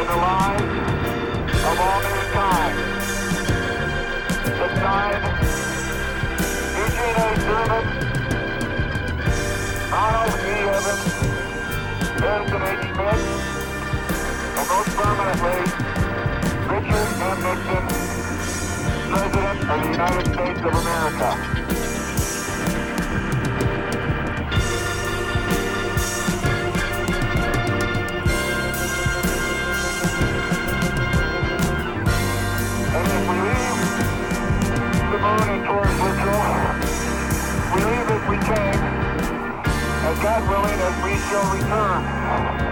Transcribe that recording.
in the lives of all mankind. It's signed Eugene A. Cernan, Ronald E. Evans, Harrison H. Smith, and most permanently, Richard M. Nixon, President of the United States of America. And if we leave the moon and towards Virgil, we leave as we came, and God willing, as we shall return.